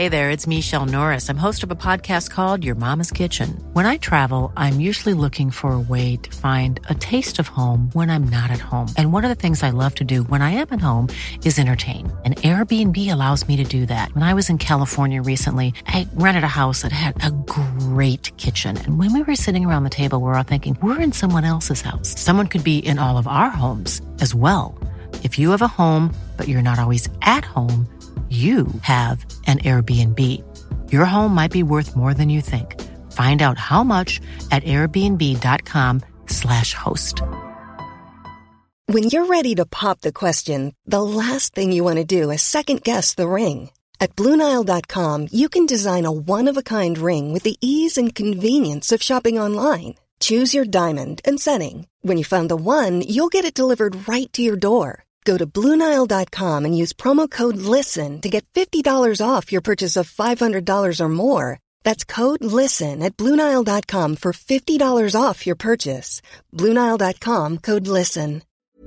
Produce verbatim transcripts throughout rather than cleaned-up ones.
Hey there, it's Michelle Norris. I'm host of a podcast called Your Mama's Kitchen. When I travel, I'm usually looking for a way to find a taste of home when I'm not at home. And one of the things I love to do when I am at home is entertain. And Airbnb allows me to do that. When I was in California recently, I rented a house that had a great kitchen. And when we were sitting around the table, we were all thinking, we're in someone else's house. Someone could be in all of our homes as well. If you have a home, but you're not always at home, you have an Airbnb. Your home might be worth more than you think. Find out how much at airbnb.com slash host. When you're ready to pop the question, the last thing you want to do is second-guess the ring. At Blue Nile dot com, you can design a one-of-a-kind ring with the ease and convenience of shopping online. Choose your diamond and setting. When you find the one, you'll get it delivered right to your door. Go to Blue Nile dot com and use promo code LISTEN to get fifty dollars off your purchase of five hundred dollars or more. That's code LISTEN at Blue Nile dot com for fifty dollars off your purchase. Blue Nile dot com, code LISTEN.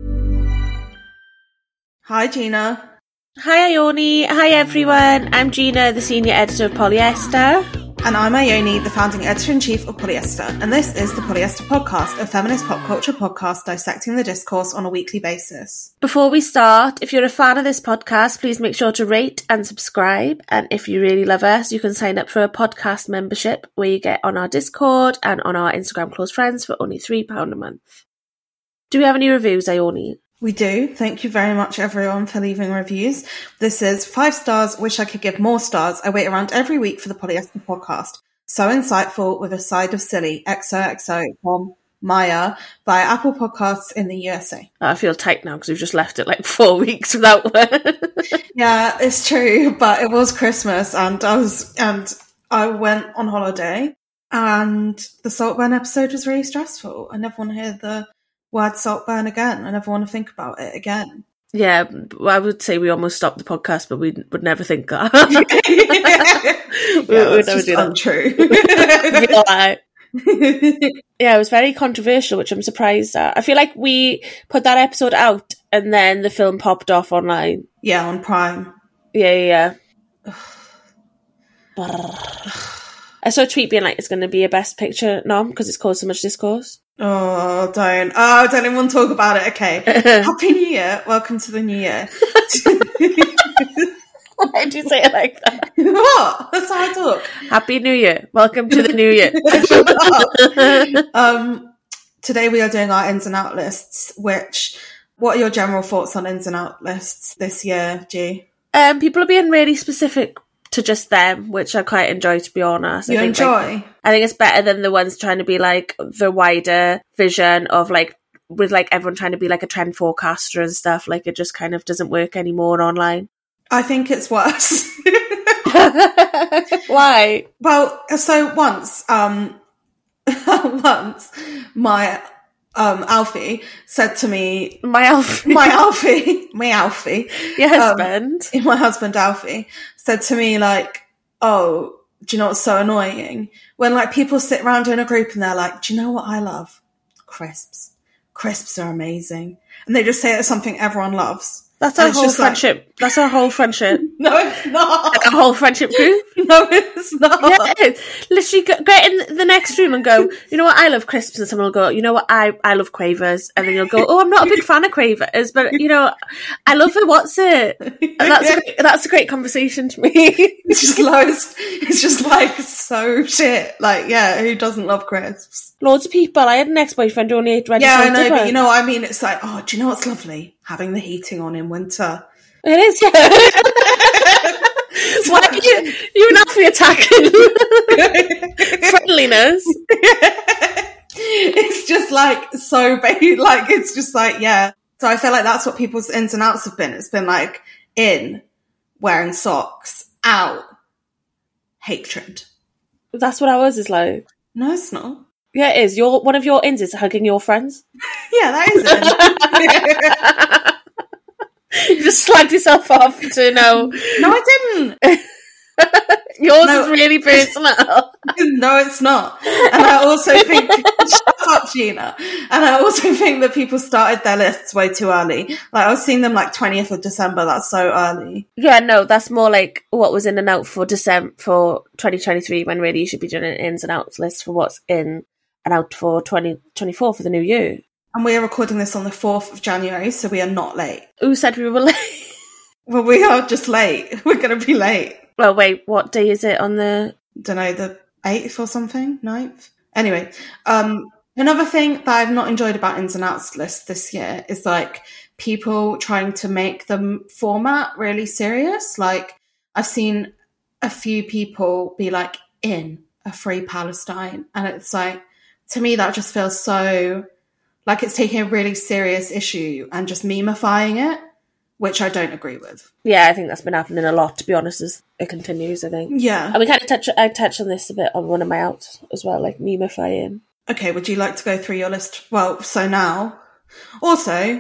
Hi, Gina. Hi, Ione. Hi, everyone. I'm Gina, the senior editor of Polyester. And I'm Ione, the founding editor-in-chief of Polyester. And this is the Polyester Podcast, a feminist pop culture podcast dissecting the discourse on a weekly basis. Before we start, if you're a fan of this podcast, please make sure to rate and subscribe. And if you really love us, you can sign up for a podcast membership where you get on our Discord and on our Instagram close friends for only three pounds a month. Do we have any reviews, Ione? We do. Thank you very much, everyone, for leaving reviews. This is five stars. Wish I could give more stars. I wait around every week for the Polyester Podcast. So insightful with a side of silly. X O X O from Maya via Apple Podcasts in the U S A. I feel tight now because we've just left it like four weeks without one. Yeah, it's true. But it was Christmas and I was and I went on holiday and the Saltburn episode was really stressful. I never want to hear the word Saltburn again. I never want to think about it again. Yeah, I would say we almost stopped the podcast, but we would never think that. we yeah, would never do that. Untrue. Yeah, it was very controversial, which I'm surprised at. I feel like we put that episode out and then the film popped off online. Yeah, on Prime. Yeah, yeah, yeah. I saw a tweet being like, it's going to be a Best Picture nom because it's caused so much discourse. Oh, don't. Oh, don't even want to talk about it. Okay. Happy New Year. Welcome to the New Year. Why do you say it like that? What? That's how I talk. Happy New Year. Welcome to the New Year. um, today we are doing our ins and out lists, which, what are your general thoughts on ins and out lists this year, G? Um, people are being really specific to just them, which I quite enjoy, to be honest. You I think, enjoy? Like, I think it's better than the ones trying to be like the wider vision of like, with like everyone trying to be like a trend forecaster and stuff. Like it just kind of doesn't work anymore online. I think it's worse. Why? Well, so once, um, once my um Alfie said to me, my Alfie, my Alfie, my Alfie, your husband, um, my husband Alfie said to me like, "Oh, do you know what's so annoying? When like people sit around in a group and they're like, do you know what I love? Crisps. Crisps are amazing," and they just say it's something everyone loves. That's our whole friendship. Like, that's our whole friendship. No, it's not. Like a whole friendship group? No, it's not. Yeah, it is. Literally go, get in the next room and go, you know what, I love crisps. And someone will go, you know what, I, I love Quavers. And then you'll go, oh, I'm not a big fan of Quavers, but, you know, I love the what's it. And that's, yeah. a, great, that's a great conversation to me. It's just loads. It's just like so shit. Like, yeah, who doesn't love crisps? Loads of people. I had an ex-boyfriend who only ate ready Yeah, I know, dinner. but you know what I mean? It's like, oh, do you know what's lovely? Having the heating on in winter. It is, yeah. Why are you, you and Alfie attacking friendliness? It's just like so big, like it's just like, yeah. So I feel like that's what people's ins and outs have been. It's been like in, wearing socks, out, hatred. That's what ours is like. No, it's not. Yeah, it is. Your one of your ins is hugging your friends. Yeah, that is it. You just slagged yourself off to know. No, I didn't. Yours No. is really personal. No, it's not. And I also think, shut up, Gina. And I also think that people started their lists way too early. Like, I was seeing them like twentieth of December. That's so early. Yeah, no, that's more like what was in and out for December for twenty twenty-three, when really you should be doing an ins and outs list for what's in and out for twenty twenty-four for the new year. And we are recording this on the fourth of January, so we are not late. Who said we were late? Well, we are just late. We're going to be late. Well, wait, what day is it on the... Don't know, the eighth or something, ninth. Anyway, um, another thing that I've not enjoyed about ins and outs lists this year is like people trying to make the format really serious. Like, I've seen a few people be like, in a free Palestine, and it's like, to me that just feels so like it's taking a really serious issue and just memifying it, which I don't agree with. Yeah, I think that's been happening a lot, to be honest, as it continues, I think. Yeah. And we kind of touch, I touched on this a bit on one of my outs as well, like memifying. Okay, would you like to go through your list? Well, so now. Also,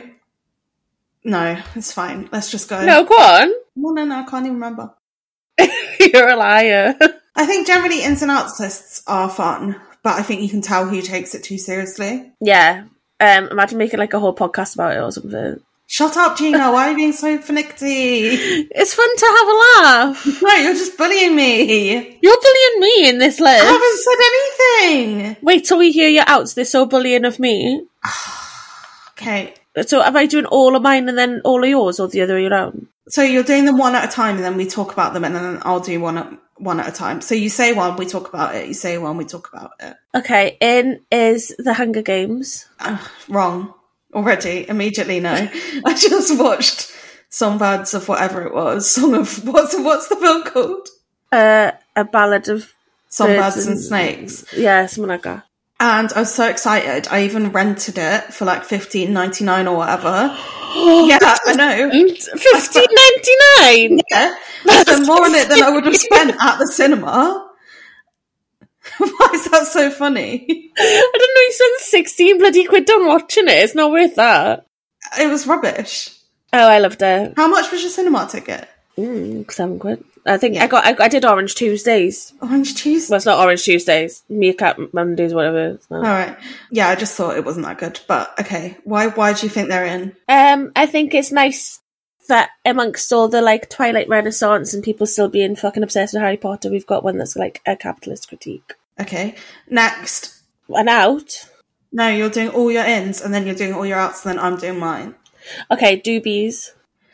no, it's fine. Let's just go. No, go on. No, no, no, I can't even remember. You're a liar. I think generally ins and outs lists are fun, but I think you can tell who takes it too seriously. Yeah. Um, imagine making like a whole podcast about it or something. Shut up, Gina. Why are you being so finicky? It's fun to have a laugh. No, you're just bullying me. You're bullying me in this list. I haven't said anything. Wait till we hear your outs. They're so bullying of me. Okay. So am I doing all of mine and then all of yours, or the other way around? So you're doing them one at a time, and then we talk about them, and then I'll do one at, one at a time. So you say one, we talk about it. You say one, we talk about it. Okay, in is The Hunger Games. Uh, wrong. Already. Immediately no. I just watched Songbirds of whatever it was. Song of... What's what's the film called? Uh, a Ballad of... Songbirds Birds and Snakes. Yeah, something like that. And I was so excited. I even rented it for like fifteen ninety-nine or whatever. Yeah, I know. fifteen ninety-nine. Yeah. I spent more on it than I would have spent at the cinema. Why is that so funny? I don't know, you spent sixteen bloody quid on watching it. It's not worth that. It was rubbish. Oh, I loved it. How much was your cinema ticket? Mm, seven quid. I think Yeah. I got. I, I did Orange Tuesdays. Orange Tuesday? Well, it's not Orange Tuesdays. Meerkat Mondays, whatever. It's not. All right. Yeah, I just thought it wasn't that good. But okay, why Why do you think they're in? Um, I think it's nice that amongst all the like Twilight Renaissance and people still being fucking obsessed with Harry Potter, we've got one that's like a capitalist critique. Okay. Next. An out. No, you're doing all your ins, and then you're doing all your outs, and then I'm doing mine. Okay, doobies.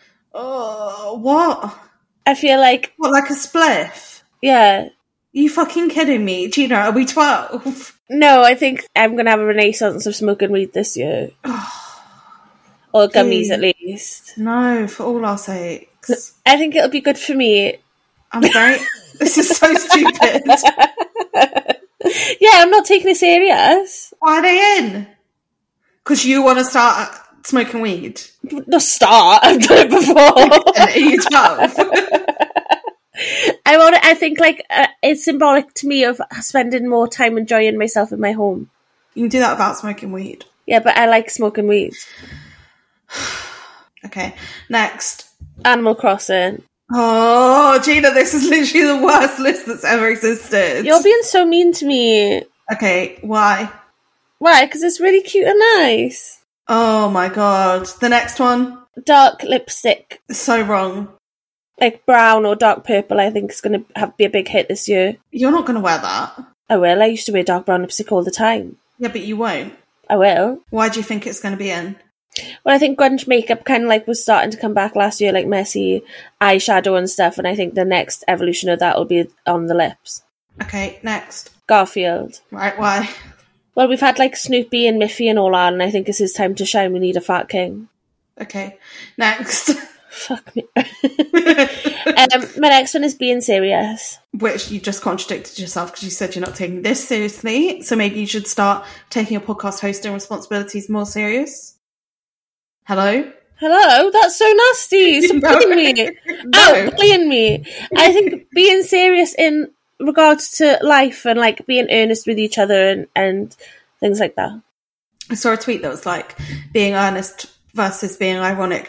Oh, what? I feel like, What, like a spliff? yeah. You fucking kidding me? Gina, are we twelve? No, I think I'm going to have a renaissance of smoking weed this year. Or gummies, Please. at least. No, for all our sakes. I think it'll be good for me. I'm very... This is so stupid. Yeah, I'm not taking it serious. Why are they in? Because you want to start smoking weed? Not start, I've done it before. And are you twelve? I want. I think like uh, it's symbolic to me of spending more time enjoying myself in my home. You can do that without smoking weed. Yeah, but I like smoking weed. Okay, next. Animal Crossing. Oh, Gina, this is literally the worst list that's ever existed. You're being so mean to me. Okay, why? Why? Because it's really cute and nice. Oh my god. The next one? Dark lipstick, So wrong. like brown or dark purple, I think is going to have be a big hit this year. You're not going to wear that. I will. I used to wear dark brown lipstick all the time. Yeah, but you won't. I will. Why do you think it's going to be in? Well, I think grunge makeup kind of like was starting to come back last year, like messy eyeshadow and stuff, and I think the next evolution of that will be on the lips. Okay, next. Garfield. Right, why? Well, we've had like Snoopy and Miffy and all that, and I think it's his time to shine. We need a fat king. Okay, next. Fuck me. um, my next one is Being Serious. Which you just contradicted yourself because you said you're not taking this seriously, so maybe you should start taking your podcast hosting responsibilities more serious. Hello? Hello? That's so nasty. Stop No. bullying me. No. Out, bullying me. I think being serious in regards to life and like being earnest with each other and, and things like that. I saw a tweet that was like, being earnest versus being ironic just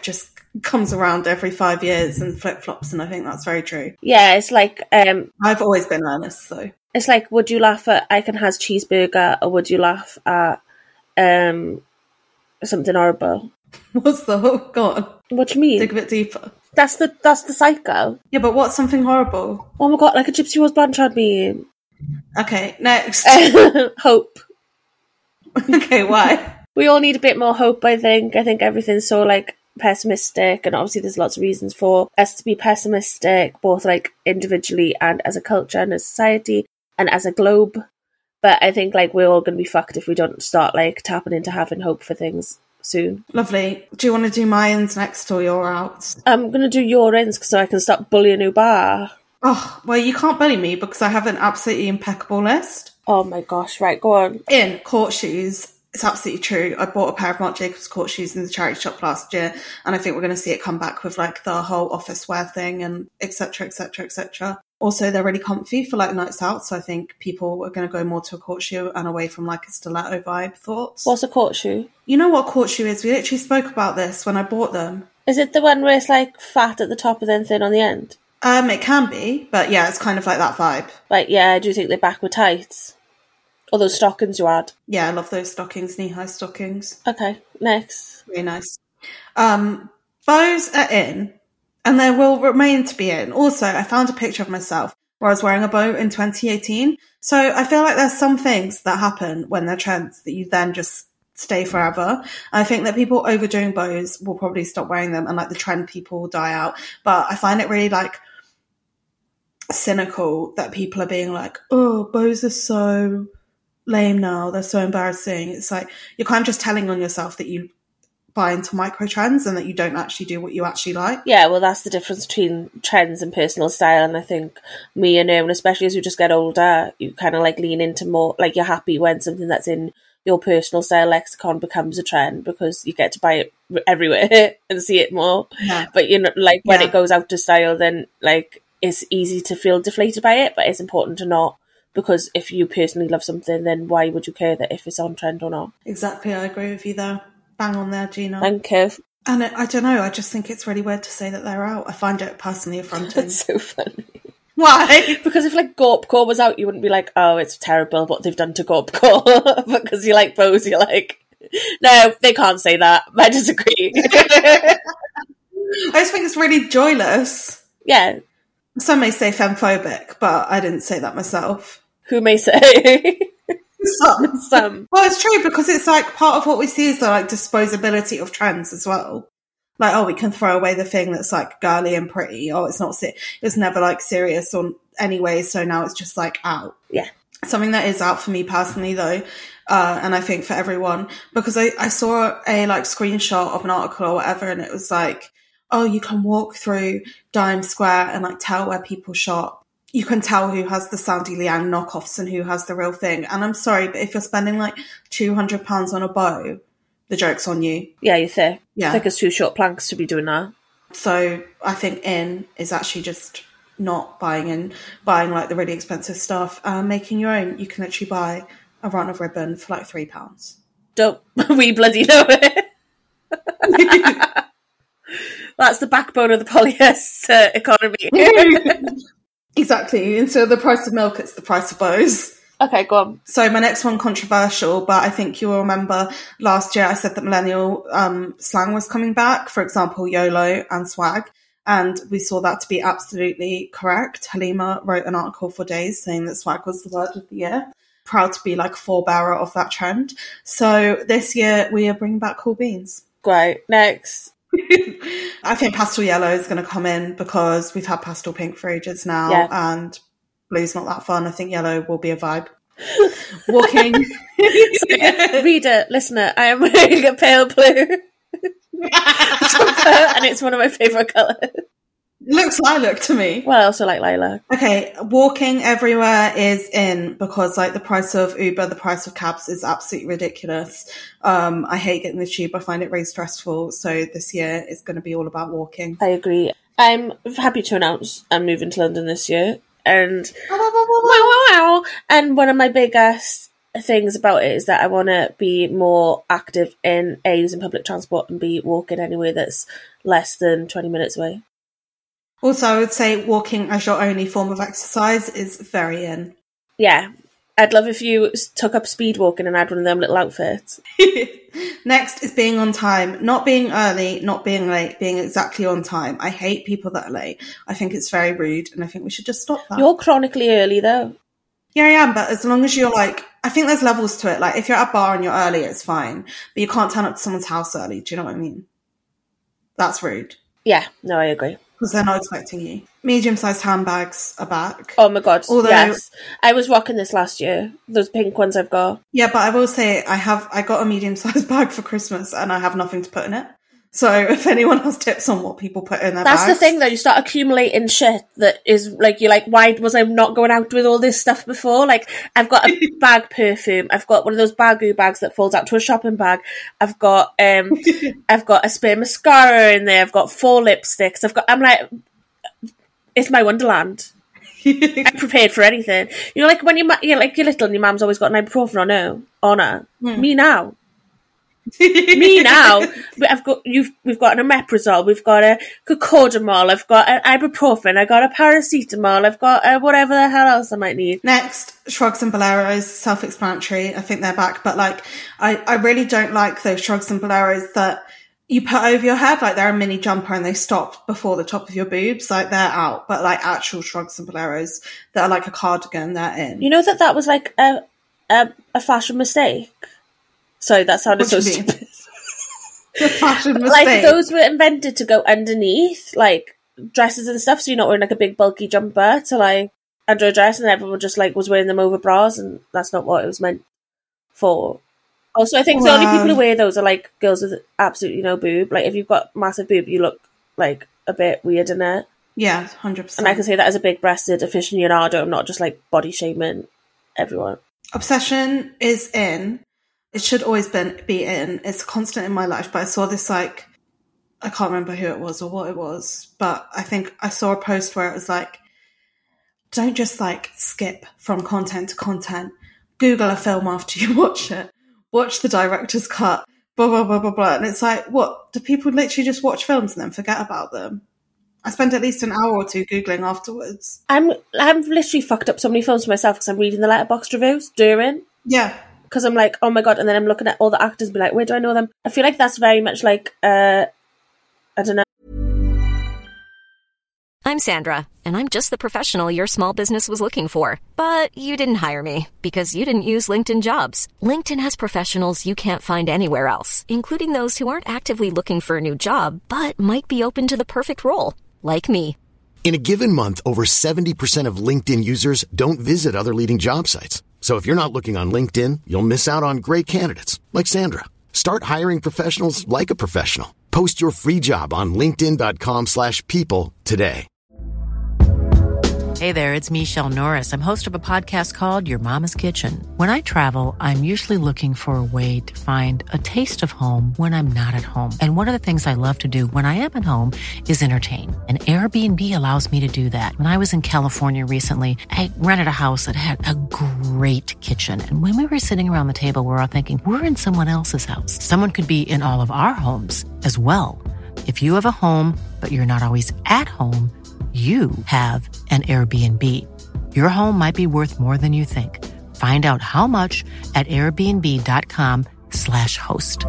comes around every five years and flip-flops, and I think that's very true. Yeah, it's like... um, I've always been earnest, so... It's like, would you laugh at I Can Has cheeseburger, or would you laugh at um, something horrible? What's the hook? Go on. What do you mean? Dig a bit deeper. That's the that's the cycle. Yeah, but what's something horrible? Oh my god, like a Gypsy Rose Blanchard meme. Okay, next. Hope. Okay, why? We all need a bit more hope, I think. I think everything's so, like, pessimistic, and obviously there's lots of reasons for us to be pessimistic, both, like, individually and as a culture and a society and as a globe. But I think, like, we're all going to be fucked if we don't start, like, tapping into having hope for things soon. Lovely. Do you want to do my ins next, or your outs? I'm going to do your ins so I can stop bullying Ubar. Oh, well, you can't bully me because I have an absolutely impeccable list. Oh my gosh, right, go on. In court shoes, it's absolutely true. I bought a pair of Marc Jacobs court shoes in the charity shop last year, and I think we're going to see it come back with, like, the whole office wear thing and et cetera, et cetera, et cetera. Also, they're really comfy for, like, nights out, so I think people are going to go more to a court shoe and away from, like, a stiletto vibe. Thoughts? What's a court shoe? You know what a court shoe is? We literally spoke about this when I bought them. Is it the one where it's, like, fat at the top and then thin on the end? Um, it can be, but yeah, it's kind of like that vibe. Like, yeah, I do think they're backward tights. Or those stockings you had. Yeah, I love those stockings, knee-high stockings. Okay, next. Very nice. Um, bows are in, and they will remain to be in. Also, I found a picture of myself where I was wearing a bow in twenty eighteen. So I feel like there's some things that happen when they're trends that you then just stay forever. I think that people overdoing bows will probably stop wearing them, and, like, the trend people will die out. But I find it really, like, cynical that people are being like, oh, bows are so lame now, they're so embarrassing. It's like you're kind of just telling on yourself that you buy into micro trends and that you don't actually do what you actually like. Yeah, well, that's the difference between trends and personal style, and I think me and Erwin, especially as we just get older, you kind of, like, lean into more, like, you're happy when something that's in your personal style lexicon becomes a trend because you get to buy it everywhere and see it more. Yeah. But, you know, like, when Yeah. it goes out of style, then, like, it's easy to feel deflated by it, but it's important to not, because if you personally love something, then why would you care that if it's on trend or not? Exactly, I agree with you there. Bang on there, Gina. Thank you. And it, I don't know, I just think it's really weird to say that they're out. I find it personally affronting. It's so funny. Why? Because if, like, Gorpcore was out, you wouldn't be like, oh, it's terrible what they've done to Gorpcore. Because you like bows, you're like, no, they can't say that. I disagree. I just think it's really joyless. Yeah. Some may say femphobic, but I didn't say that myself. Who may say? Some. Some. Well, it's true, because it's like part of what we see is the, like, disposability of trends as well. Like, oh, we can throw away the thing that's, like, girly and pretty. Oh, it's not, se- it was never, like, serious or anyway, so now it's just, like, out. Yeah. Something that is out for me personally, though, uh, and I think for everyone, because I, I saw a, like, screenshot of an article or whatever, and it was like, oh, you can walk through Dime Square and, like, tell where people shop. You can tell who has the Sandy Liang knockoffs and who has the real thing. And I'm sorry, but if you're spending, like, two hundred pounds on a bow, the joke's on you. Yeah, you think. Yeah. Thick as two short planks to be doing that. So I think in is actually just not buying in, buying, like, the really expensive stuff and making your own. You can literally buy a run of ribbon for, like, three pounds. Don't we bloody know it? That's the backbone of the polyester economy. Exactly. Instead of the price of milk, it's the price of bows. Okay, go on. So my next one, controversial, but I think you will remember last year I said that millennial um, slang was coming back, for example, YOLO and swag, and we saw that to be absolutely correct. Halima wrote an article for Days saying that swag was the word of the year. Proud to be, like, forebearer of that trend. So this year we are bringing back cool beans. Great. Next. I think pastel yellow is going to come in because we've had pastel pink for ages now, Yeah. and blue's not that fun. I think yellow will be a vibe. Walking. Reader, listener, I am wearing a pale blue jumper, and it's one of my favourite colours. Looks lilac to me. Well, I also like lilac. Okay, walking everywhere is in because, like, the price of Uber, the price of cabs is absolutely ridiculous. Um, I hate getting the tube. I find it very stressful. So this year is going to be all about walking. I agree. I'm happy to announce I'm moving to London this year. And wow, wow, wow. And one of my biggest things about it is that I want to be more active in A, using public transport, and B, walking anywhere that's, less than twenty minutes away. Also, I would say walking as your only form of exercise is very in. Yeah. I'd love if you took up speed walking and had one of them little outfits. Next is being on time. Not being early, not being late, being exactly on time. I hate people that are late. I think it's very rude and I think we should just stop that. You're chronically early though. Yeah, I am, but as long as you're like, I think there's levels to it. Like if you're at a bar and you're early, it's fine. But you can't turn up to someone's house early. Do you know what I mean? That's rude. Yeah, no, I agree. Because they're not expecting you. Medium-sized handbags are back. Oh my god, Although, yes. I was rocking this last year. Those pink ones I've got. Yeah, but I will say I have I got a medium-sized bag for Christmas and I have nothing to put in it. So if anyone has tips on what people put in their That's bags... the thing though, you start accumulating shit that is like, you're like, why was I not going out with all this stuff before? Like, I've got a bag perfume, I've got one of those bagoo bags that folds out to a shopping bag, I've got um, I've got a spare mascara in there, I've got four lipsticks, I've got, I'm like, it's my wonderland. I'm prepared for anything. You know, like when you're, you're like you're little and your mum's always got an ibuprofen on her, on her. Mm. Me now. Me now, I've got you've we've got an omeprazole, we've got a cocodamol, I've got an ibuprofen, I got a paracetamol, I've got uh, whatever the hell else I might need. Next, shrugs and boleros, self-explanatory. I think they're back, but like I, I really don't like those shrugs and boleros that you put over your head, like they're a mini jumper and they stop before the top of your boobs, like they're out. But like actual shrugs and boleros that are like a cardigan, they're in. You know that that was like a a, a fashion mistake. Sorry, that sounded so stupid. The fashion mistake. Like, those were invented to go underneath, like, dresses and stuff, so you're not wearing, like, a big bulky jumper to, like, under a dress, and everyone just, like, was wearing them over bras, and that's not what it was meant for. Also, I think wow. the only people who wear those are, like, girls with absolutely no boob. Like, if you've got massive boob, you look, like, a bit weird in it. Yeah, one hundred percent. And I can say that as a big-breasted aficionado, I'm not just, like, body-shaming everyone. Obsession is in. It should always been, be in. It's constant in my life, but I saw this, like, I can't remember who it was or what it was, but I think I saw a post where it was like, don't just, like, skip from content to content. Google a film after you watch it. Watch the director's cut, blah, blah, blah, blah, blah. And it's like, what? Do people literally just watch films and then forget about them? I spend at least an hour or two Googling afterwards. I'm, I've literally fucked up so many films for myself because I'm reading the Letterboxd reviews during. Yeah. Because I'm like, oh my god, and then I'm looking at all the actors and be like, where do I know them? I feel like that's very much like, uh, I don't know. I'm Sandra, and I'm just the professional your small business was looking for. But you didn't hire me, because you didn't use LinkedIn Jobs. LinkedIn has professionals you can't find anywhere else, including those who aren't actively looking for a new job, but might be open to the perfect role, like me. In a given month, over seventy percent of LinkedIn users don't visit other leading job sites. So if you're not looking on LinkedIn, you'll miss out on great candidates like Sandra. Start hiring professionals like a professional. Post your free job on linkedin.com slash people today. Hey there, it's Michelle Norris. I'm host of a podcast called Your Mama's Kitchen. When I travel, I'm usually looking for a way to find a taste of home when I'm not at home. And one of the things I love to do when I am at home is entertain. And Airbnb allows me to do that. When I was in California recently, I rented a house that had a great kitchen. And when we were sitting around the table, we were all thinking, we're in someone else's house. Someone could be in all of our homes as well. If you have a home, but you're not always at home, you have an Airbnb. Your home might be worth more than you think. Find out how much at airbnb.com slash host.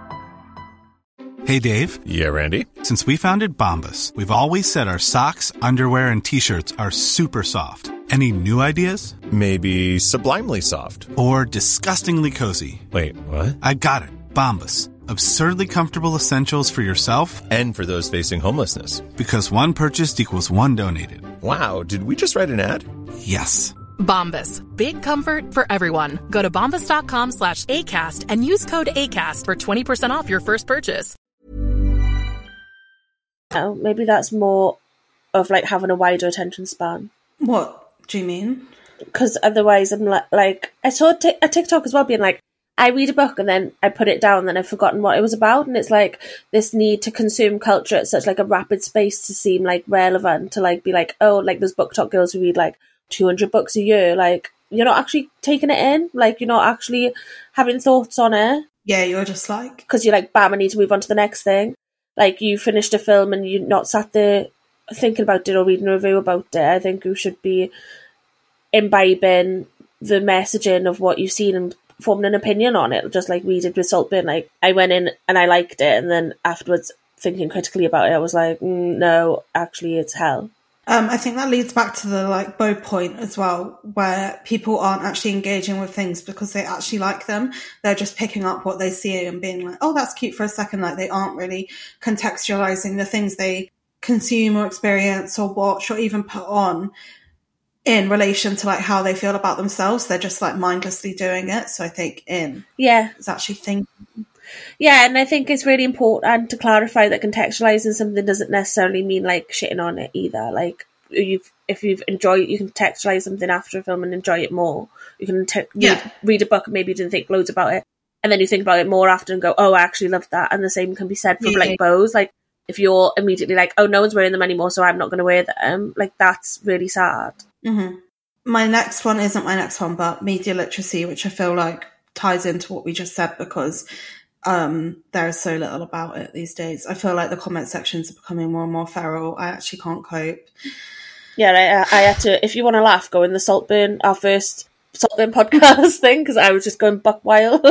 Hey, Dave. Yeah, Randy. Since we founded Bombas, we've always said our socks, underwear, and T-shirts are super soft. Any new ideas? Maybe sublimely soft. Or disgustingly cozy. Wait, what? I got it. Bombas. Absurdly comfortable essentials for yourself and for those facing homelessness. Because one purchased equals one donated. Wow, did we just write an ad? Yes. Bombas. Big comfort for everyone. Go to bombas.com slash ACAST and use code ACAST for twenty percent off your first purchase. Oh, maybe that's more of like having a wider attention span. What do you mean? Because otherwise I'm like, like I saw t- a TikTok as well being like, I read a book and then I put it down and then I've forgotten what it was about. And it's like this need to consume culture at such like a rapid space to seem like relevant, to like be like, oh, like those BookTok girls who read like two hundred books a year. Like you're not actually taking it in. Like you're not actually having thoughts on it. Yeah, you're just like. Because you're like, bam, I need to move on to the next thing. like you finished a film and you're not sat there thinking about it or reading a review about it. I think you should be imbibing the messaging of what you've seen and forming an opinion on it, just like we did with Saltburn. Like, I went in and I liked it, and then afterwards, thinking critically about it, I was like, mm, no, actually, it's hell. Um, I think that leads back to the like Bo point as well, where people aren't actually engaging with things because they actually like them. They're just picking up what they see and being like, oh, that's cute for a second. Like, they aren't really contextualizing the things they consume or experience or watch or even put on in relation to like how they feel about themselves. They're just like mindlessly doing it. So I think in yeah, is actually thinking. Yeah, and I think it's really important to clarify that contextualizing something doesn't necessarily mean like shitting on it either. Like, you've if you've enjoyed, you can contextualize something after a film and enjoy it more. You can te- yeah. read, read a book and maybe you didn't think loads about it, and then you think about it more after and go, oh, I actually loved that. And the same can be said for yeah. like bows. Like, if you're immediately like, oh, no one's wearing them anymore, so I'm not going to wear them, like, that's really sad. Mm-hmm. My next one isn't my next one, but media literacy, which I feel like ties into what we just said, because um, there is so little about it these days. I feel like the comment sections are becoming more and more feral. I actually can't cope. Yeah, I, I had to, if you want to laugh, go in the Saltburn, our first Saltburn podcast thing, because I was just going buck wild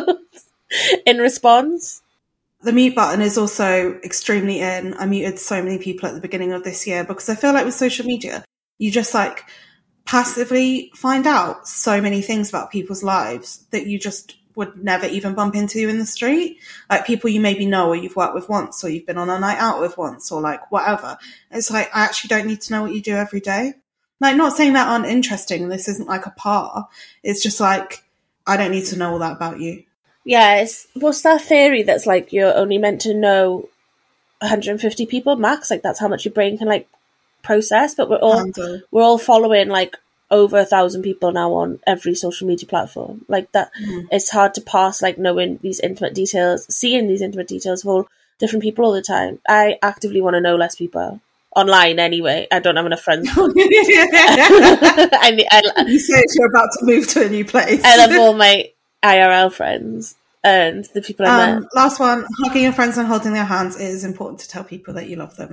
in response. The mute button is also extremely in. I muted so many people at the beginning of this year because I feel like with social media, you just like passively find out so many things about people's lives that you just would never even bump into in the street. Like, people you maybe know or you've worked with once or you've been on a night out with once or like whatever. It's like, I actually don't need to know what you do every day. Like, not saying that aren't interesting. This isn't like a par. It's just like, I don't need to know all that about you. Yeah, it's, what's that theory that's like you're only meant to know one hundred fifty people max? Like, that's how much your brain can like process. But we're all Handle. we're all following like over a thousand people now on every social media platform. Like that, mm. It's hard to pass like knowing these intimate details, seeing these intimate details of all different people all the time. I actively want to know less people online anyway. I don't have enough friends. I mean, I, you say you're about to move to a new place. I love all my I R L friends and the people I um, met. Last one, hugging your friends and holding their hands. It is important to tell people that you love them.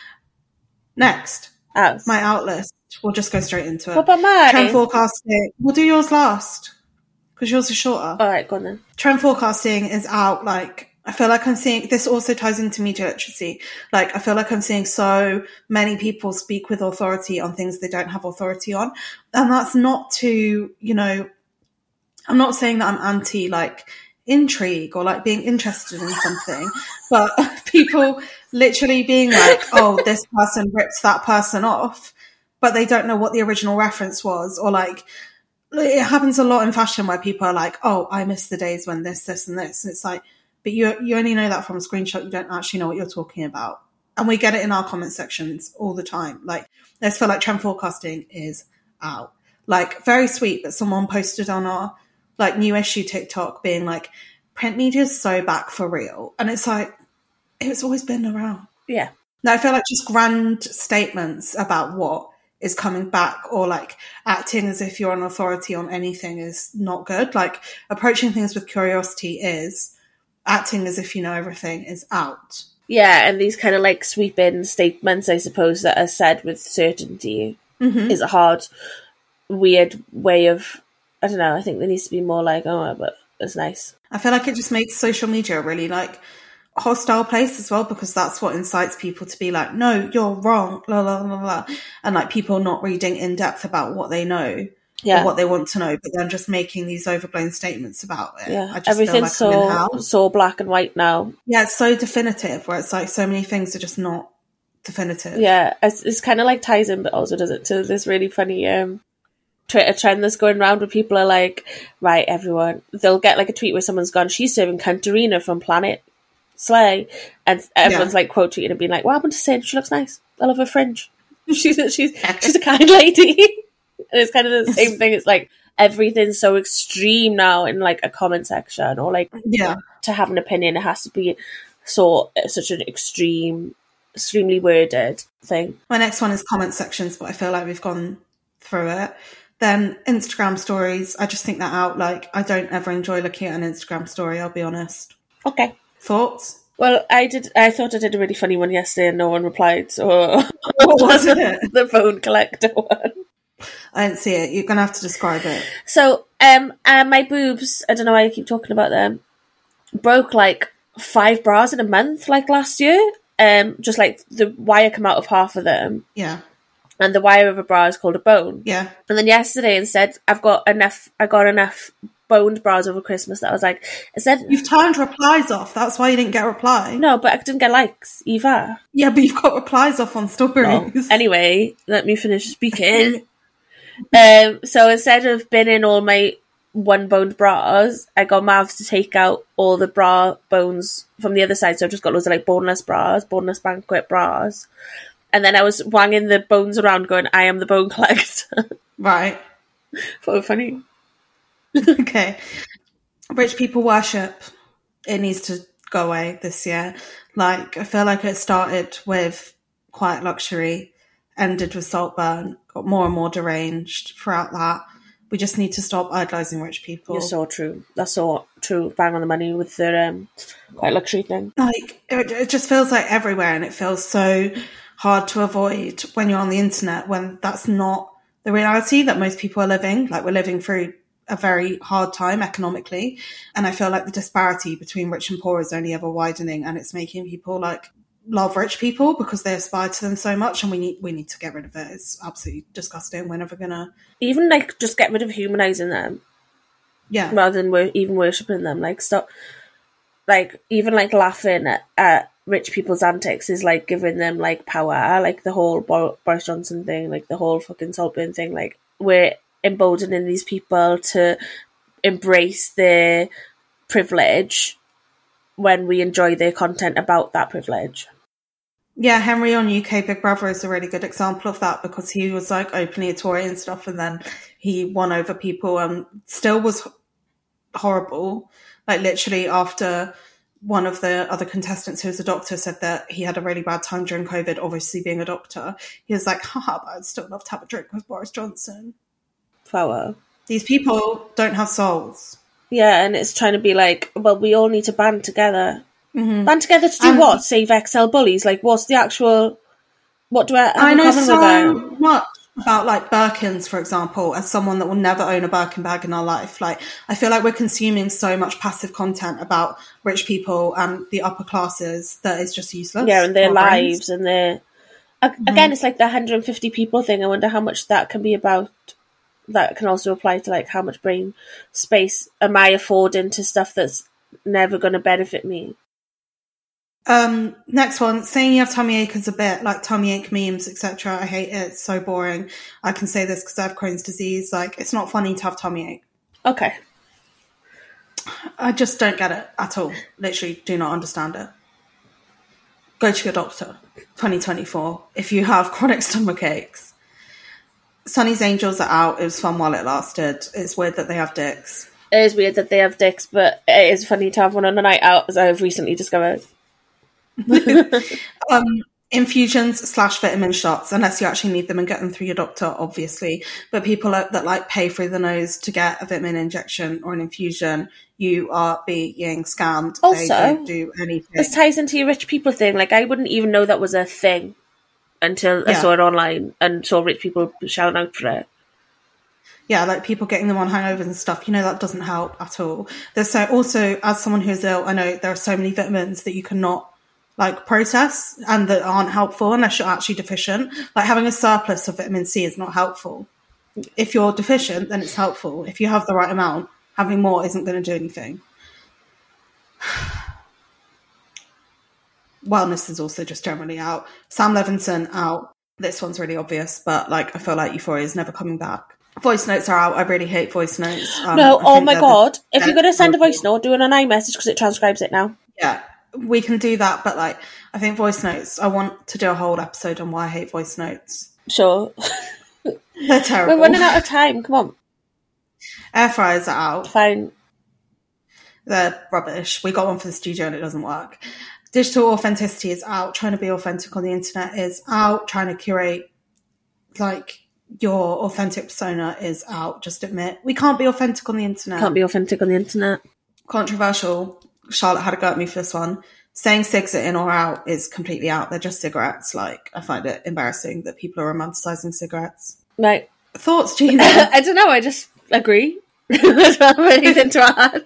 Next, Out. my out list. We'll just go straight into it. What about mine? Trend forecasting. We'll do yours last because yours is shorter. All right, go on then. Trend forecasting is out. Like, I feel like I'm seeing, this also ties into media literacy. Like, I feel like I'm seeing so many people speak with authority on things they don't have authority on. And that's not to, you know, I'm not saying that I'm anti like intrigue or like being interested in something, but people literally being like, oh, this person rips that person off, but they don't know what the original reference was. Or like, it happens a lot in fashion where people are like, oh, I miss the days when this, this and this. And it's like, but you you only know that from a screenshot. You don't actually know what you're talking about. And we get it in our comment sections all the time. Like, I just feel like trend forecasting is out. Like, very sweet that someone posted on our like new issue TikTok being like, print media is so back for real. And it's like, it's always been around. Yeah. No, I feel like just grand statements about what is coming back or like acting as if you're an authority on anything is not good. Like, approaching things with curiosity is, acting as if you know everything is out. Yeah, and these kind of like sweeping statements, I suppose, that are said with certainty mm-hmm. is a hard, weird way of, I don't know, I think there needs to be more like, oh, but it's nice. I feel like it just makes social media a really like hostile place as well, because that's what incites people to be like, no, you're wrong, la la la la, and like people not reading in depth about what they know yeah. or what they want to know, but then just making these overblown statements about it. Yeah, I just everything's feel like so so black and white now. Yeah, it's so definitive, where it's like so many things are just not definitive. Yeah, it's, it's kind of like ties in, but also does it to this really funny um Twitter trend that's going around where people are like, right, everyone, they'll get like a tweet where someone's gone, she's serving Cantarina from Planet Slay, and everyone's yeah. like quote tweeting and being like, what happened to Sid? She looks nice. I love her fringe. she's she's she's a kind lady. And it's kind of the same thing. It's like everything's so extreme now in like a comment section, or like yeah, to have an opinion, it has to be so such an extreme, extremely worded thing. My next one is comment sections, but I feel like we've gone through it. Then Instagram stories, I just think that out. Like, I don't ever enjoy looking at an Instagram story, I'll be honest. Okay. Thoughts? Well, I did. I thought I did a really funny one yesterday and no one replied, so... What was it? The phone collector one. I didn't see it. You're going to have to describe it. So, um, uh, my boobs, I don't know why I keep talking about them, broke like five bras in a month, like last year. Um, just like the wire come out of half of them. Yeah. And the wire of a bra is called a bone. Yeah. And then yesterday instead, I've got enough, I got enough boned bras over Christmas that I was like, instead... You've turned replies off. That's why you didn't get a reply. No, but I didn't get likes either. Yeah, but you've got replies off on stories. Oh. Anyway, let me finish speaking. um, so instead of binning all my one-boned bras, I got Mavs to take out all the bra bones from the other side, so I've just got loads of like boneless bras, boneless banquet bras. And then I was wanging the bones around going, I am the bone collector. Right. Thought it funny. Okay. Rich people worship. It needs to go away this year. Like, I feel like it started with quiet luxury, ended with Saltburn, got more and more deranged throughout that. We just need to stop idolising rich people. You're so true. That's so true. Bang on the money with the um, quiet luxury thing. Like, it, it just feels like everywhere, and it feels so hard to avoid when you're on the internet, when that's not the reality that most people are living. Like, we're living through a very hard time economically, and I feel like the disparity between rich and poor is only ever widening, and it's making people like love rich people because they aspire to them so much, and we need we need to get rid of it. It's absolutely disgusting. We're never gonna even like just get rid of humanizing them, yeah, rather than wor- even worshipping them. Like, stop, like even like laughing at, at rich people's antics is like giving them like power. Like the whole Bor- Boris Johnson thing, like the whole fucking Saltburn thing. Like, we're emboldening these people to embrace their privilege when we enjoy their content about that privilege. Yeah, Henry on U K Big Brother is a really good example of that, because he was like openly a Tory and stuff, and then he won over people and still was horrible. Like, literally after one of the other contestants who was a doctor said that he had a really bad time during COVID, obviously being a doctor, he was like, haha, but I'd still love to have a drink with Boris Johnson. Power. These people don't have souls. Yeah, and it's trying to be like, well, we all need to band together. Mm-hmm. Band together to do and what? Save X L bullies? Like, what's the actual... What do I have I in know common so with them? much about, like, Birkins, for example, as someone that will never own a Birkin bag in our life. Like, I feel like we're consuming so much passive content about rich people and the upper classes that is just useless. Yeah, and their brains. lives and their... Mm-hmm. Again, it's like the one hundred fifty people thing. I wonder how much that can be about... That can also apply to like how much brain space am I affording to stuff that's never going to benefit me. Um, next one, saying you have tummy ache is a bit like tummy ache memes, et cetera. I hate it. It's so boring. I can say this because I have Crohn's disease. Like, it's not funny to have tummy ache. Okay. I just don't get it at all. Literally do not understand it. Go to your doctor. twenty twenty-four. If you have chronic stomach aches. Sunny's Angels are out. It was fun while it lasted. It's weird that they have dicks. It is weird that they have dicks, but it is funny to have one on a night out, as I have recently discovered. um, infusions slash vitamin shots, unless you actually need them, and get them through your doctor, obviously. But people that, that like pay through the nose to get a vitamin injection or an infusion, you are being scammed. Also, they don't do anything. This ties into your rich people thing. Like, I wouldn't even know that was a thing until yeah. I saw it online and saw rich people shouting out for it. Yeah, like people getting them on hangovers and stuff, you know, that doesn't help at all. There's so also, as someone who's ill, I know there are so many vitamins that you cannot like process and that aren't helpful unless you're actually deficient. Like, having a surplus of vitamin C is not helpful. If you're deficient, then it's helpful. If you have the right amount, having more isn't going to do anything. Wellness is also just generally out. Sam Levinson out. This one's really obvious, but like, I feel like Euphoria is never coming back. Voice notes are out. I really hate voice notes. Um, no, I oh my god. The, if you're going to send a voice note, do an iMessage because it transcribes it now. Yeah, we can do that, but like, I think voice notes, I want to do a whole episode on why I hate voice notes. Sure. They're terrible. We're running out of time. Come on. Air fryers are out. Fine. They're rubbish. We got one for the studio and it doesn't work. Digital authenticity is out. Trying to be authentic on the internet is out. Trying to curate like your authentic persona is out. Just admit we can't be authentic on the internet. Can't be authentic on the internet. Controversial. Charlotte had a go at me for this one. saying cigs are in or out is completely out. They're just cigarettes. Like, I find it embarrassing that people are romanticising cigarettes. Right. Thoughts, Gina? I don't know, I just agree. I don't have anything to add.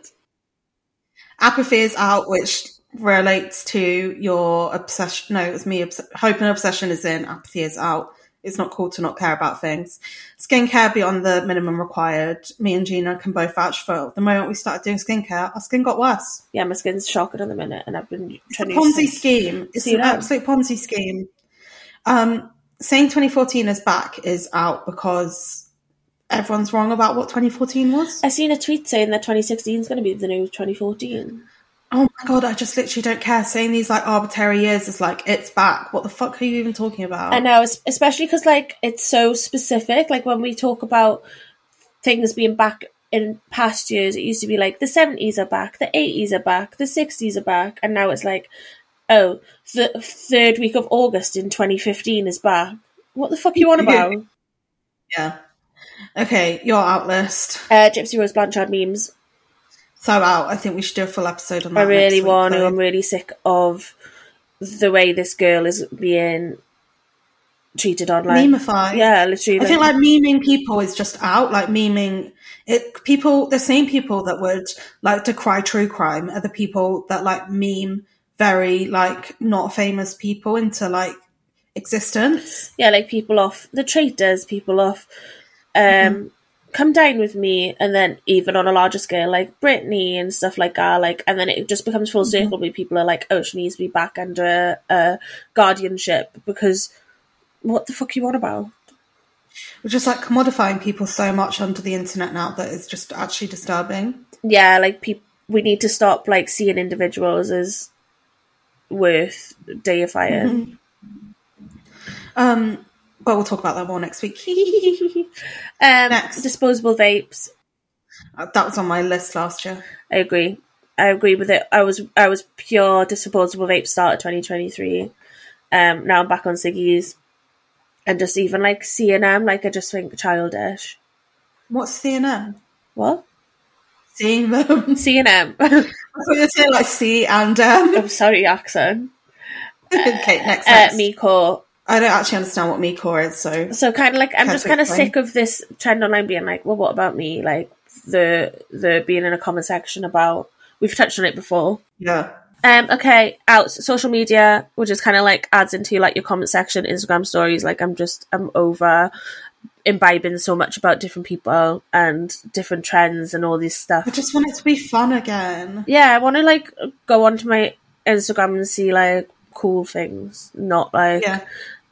Apathy is out, which relates to your obsession. No, it was me. Obs- hope and obsession is in. Apathy is out. It's not cool to not care about things. Skincare beyond the minimum required. Me and Gina can both vouch for. The moment we started doing skincare, our skin got worse. Yeah, my skin's shocking at the minute, and I've been It's trying a to Ponzi use scheme. It's See an that? absolute Ponzi scheme. Um, saying twenty fourteen is back is out because everyone's wrong about what twenty fourteen was. I seen a tweet saying that twenty sixteen is going to be the new twenty fourteen. Oh my god, I just literally don't care. Saying these like arbitrary years is like, it's back. What the fuck are you even talking about? I know, es- especially because like it's so specific. Like when we talk about things being back in past years, it used to be like the seventies are back, the eighties are back, the sixties are back, and now it's like, oh, the third week of August in twenty fifteen is back. What the fuck are you on about? Yeah. Okay, your out list. Uh, Gypsy Rose Blanchard memes. So out. I think we should do a full episode on that. I really next week, want to. though. I'm really sick of the way this girl is being treated online. Memify. Yeah, literally. I think like memeing people is just out. Like memeing it, people, the same people that would like decry true crime are the people that like meme very like not famous people into like existence. Yeah, like people off The Traitors, people off um, mm-hmm. Come Dine With Me, and then even on a larger scale, like Britney and stuff like that. Like, and then it just becomes full circle mm-hmm. where people are like, "Oh, she needs to be back under uh, guardianship," because what the fuck are you on about? We're just like commodifying people so much onto the internet now that it's just actually disturbing. Yeah, like people, we need to stop like seeing individuals as worth deifying. Mm-hmm. Um. But we'll talk about that more next week. um, Next. Disposable vapes. That was on my list last year. I agree. I agree with it. I was I was pure disposable vape start of twenty twenty-three. Um, now I'm back on ciggies. And just even like C and M, like I just think childish. What's C and M? What? Seeing them. C and M. I thought you were saying like C and M. I'm sorry, accent. Okay, next. Uh, next. Miko. I don't actually understand what Miko is, so... So kind of like, I'm just kind of sick of this trend online being like, well, what about me? Like, the the being in a comment section about... We've touched on it before. Yeah. Um. Okay, out. Social media, which is kind of like adds into like your comment section, Instagram stories. Like, I'm just, I'm over imbibing so much about different people and different trends and all this stuff. I just want it to be fun again. Yeah, I want to like go onto my Instagram and see like cool things, not like... Yeah.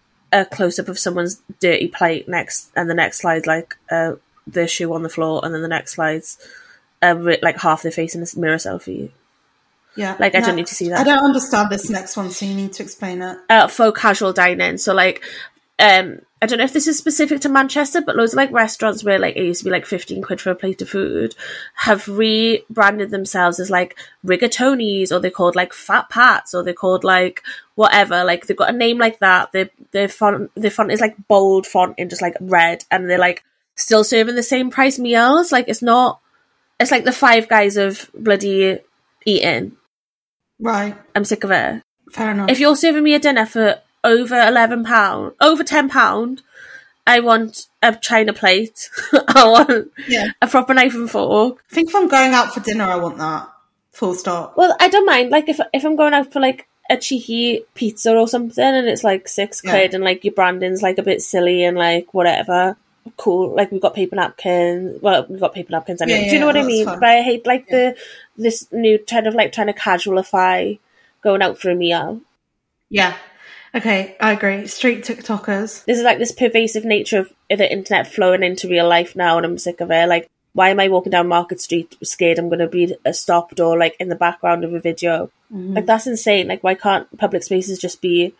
A close-up of someone's dirty plate next, and the next slide's like uh, their shoe on the floor, and then the next slide's uh, like half their face in a mirror selfie. Yeah, like I no, don't need to see that. I don't understand this next one, so you need to explain it. Uh, faux casual dining. So like, um, I don't know if this is specific to Manchester, but loads of like restaurants where like it used to be like fifteen quid for a plate of food have rebranded themselves as like rigatonis, or they're called like fat pats, or they're called like whatever. Like they've got a name like that. Their their font their font is like bold font in just like red, and they're like still serving the same price meals. Like it's not. It's like the Five Guys of bloody eating. Right. I'm sick of it. Fair enough. If you're serving me a dinner for over eleven pounds, over ten pounds, I want a china plate. I want yeah. a proper knife and fork. I think if I'm going out for dinner, I want that. Full stop. Well, I don't mind. Like, if if I'm going out for, like, a cheeky pizza or something, and it's, like, six yeah. quid, and, like, your branding's, like, a bit silly and, like, whatever. Cool. Like, we've got paper napkins. Well, we've got paper napkins anyway. Yeah, yeah, Do you know what I mean? fun. But I hate, like, yeah. the this new trend of, like, trying to casualify going out for a meal. Yeah. Okay, I agree. Street TikTokers. This is like this pervasive nature of the internet flowing into real life now, and I'm sick of it. Like, why am I walking down Market Street scared I'm going to be stopped or like in the background of a video? Mm-hmm. Like, that's insane. Like, why can't public spaces just be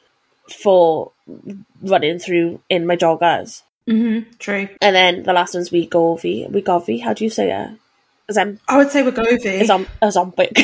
for running through in my joggers? Mm-hmm. True. And then the last one's Wegovy. Wegovy, how do you say it? Azem- I would say Wegovy. Azom- Ozempic.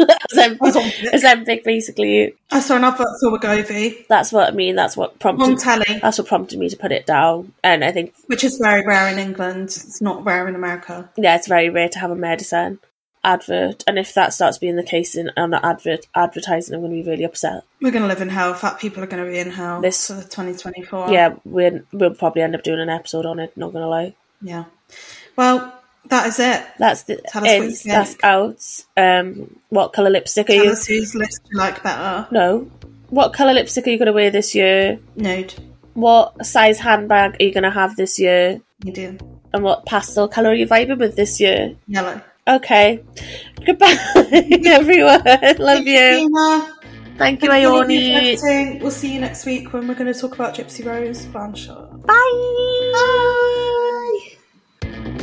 Ozempic. Ozempic, basically. I saw an advert for Wegovy. That's what I mean. That's what prompted. On telly. That's what prompted me to put it down. And I think, which is very rare in England. It's not rare in America. Yeah, it's very rare to have a medicine. advert, and if that starts being the case in on the advert advertising, I'm going to be really upset. We're going to live in hell. Fat people are going to be in hell This- for the twenty twenty-four. Yeah, we're, we'll probably end up doing an episode on it, not going to lie. Yeah. Well, that is it. That's the Tell us what you ends, think. that's out. Um, what colour lipstick are Tell you... us whose list you like better. No. What colour lipstick are you going to wear this year? Nude. What size handbag are you going to have this year? Medium. And what pastel colour are you vibing with this year? Yellow. Okay. Goodbye, everyone. Love you. Tina. Thank you, Thank you for Ione. everything. We'll see you next week when we're going to talk about Gypsy Rose Blanchard. Bye. Bye.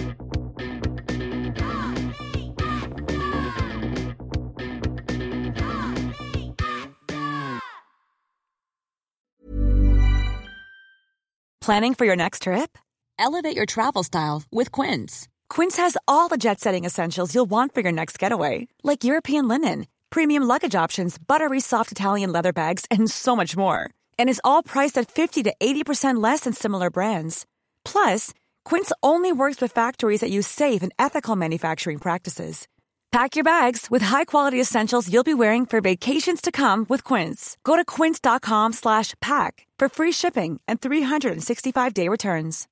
Planning for your next trip? Elevate your travel style with Quince. Quince has all the jet-setting essentials you'll want for your next getaway, like European linen, premium luggage options, buttery soft Italian leather bags, and so much more. And is all priced at fifty to eighty percent less than similar brands. Plus, Quince only works with factories that use safe and ethical manufacturing practices. Pack your bags with high-quality essentials you'll be wearing for vacations to come with Quince. Go to quince.com slash pack for free shipping and three sixty-five day returns.